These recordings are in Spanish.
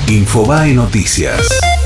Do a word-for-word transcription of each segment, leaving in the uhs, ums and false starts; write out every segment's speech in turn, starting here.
Infobae Noticias.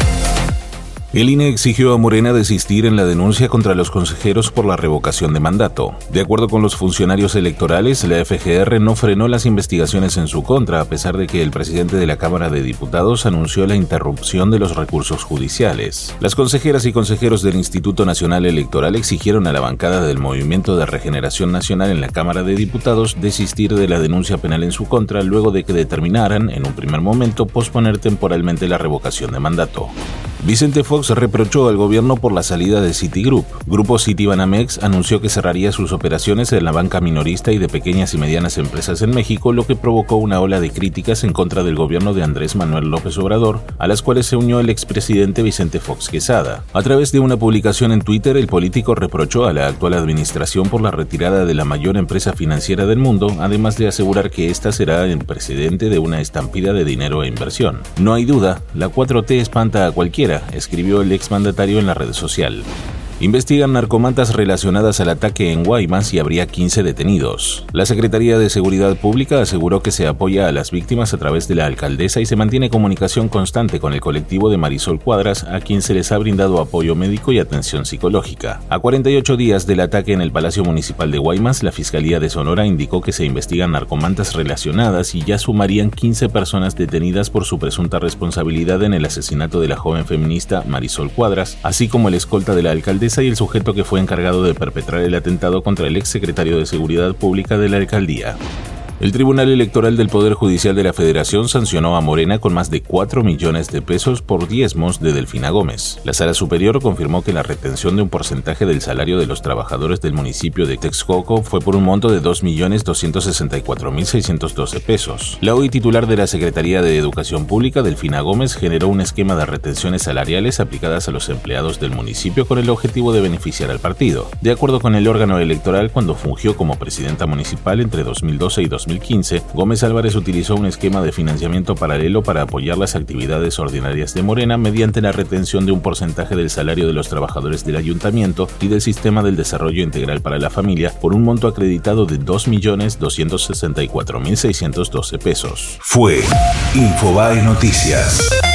El I N E exigió a Morena desistir en la denuncia contra los consejeros por la revocación de mandato. De acuerdo con los funcionarios electorales, la F G R no frenó las investigaciones en su contra, a pesar de que el presidente de la Cámara de Diputados anunció la interrupción de los recursos judiciales. Las consejeras y consejeros del Instituto Nacional Electoral exigieron a la bancada del Movimiento de Regeneración Nacional en la Cámara de Diputados desistir de la denuncia penal en su contra, luego de que determinaran, en un primer momento, posponer temporalmente la revocación de mandato. Vicente Fox reprochó al gobierno por la salida de Citigroup. Grupo Citibanamex anunció que cerraría sus operaciones en la banca minorista y de pequeñas y medianas empresas en México, lo que provocó una ola de críticas en contra del gobierno de Andrés Manuel López Obrador, a las cuales se unió el expresidente Vicente Fox Quesada. A través de una publicación en Twitter, el político reprochó a la actual administración por la retirada de la mayor empresa financiera del mundo, además de asegurar que esta será el precedente de una estampida de dinero e inversión. No hay duda, la cuatro T espanta a cualquiera, escribió el exmandatario en la red social. Investigan narcomantas relacionadas al ataque en Guaymas y habría quince detenidos. La Secretaría de Seguridad Pública aseguró que se apoya a las víctimas a través de la alcaldesa y se mantiene comunicación constante con el colectivo de Marisol Cuadras, a quien se les ha brindado apoyo médico y atención psicológica. A cuarenta y ocho días del ataque en el Palacio Municipal de Guaymas, la Fiscalía de Sonora indicó que se investigan narcomantas relacionadas y ya sumarían quince personas detenidas por su presunta responsabilidad en el asesinato de la joven feminista Marisol Cuadras, así como el escolta de la alcaldesa y el sujeto que fue encargado de perpetrar el atentado contra el exsecretario de Seguridad Pública de la alcaldía. El Tribunal Electoral del Poder Judicial de la Federación sancionó a Morena con más de cuatro millones de pesos por diezmos de Delfina Gómez. La Sala Superior confirmó que la retención de un porcentaje del salario de los trabajadores del municipio de Texcoco fue por un monto de dos millones doscientos sesenta y cuatro mil seiscientos doce pesos. La hoy titular de la Secretaría de Educación Pública, Delfina Gómez, generó un esquema de retenciones salariales aplicadas a los empleados del municipio con el objetivo de beneficiar al partido. De acuerdo con el órgano electoral, cuando fungió como presidenta municipal entre dos mil doce y dos mil quince, Gómez Álvarez utilizó un esquema de financiamiento paralelo para apoyar las actividades ordinarias de Morena mediante la retención de un porcentaje del salario de los trabajadores del ayuntamiento y del Sistema del Desarrollo Integral para la Familia por un monto acreditado de dos millones doscientos sesenta y cuatro mil seiscientos doce pesos. Fue Infobae Noticias.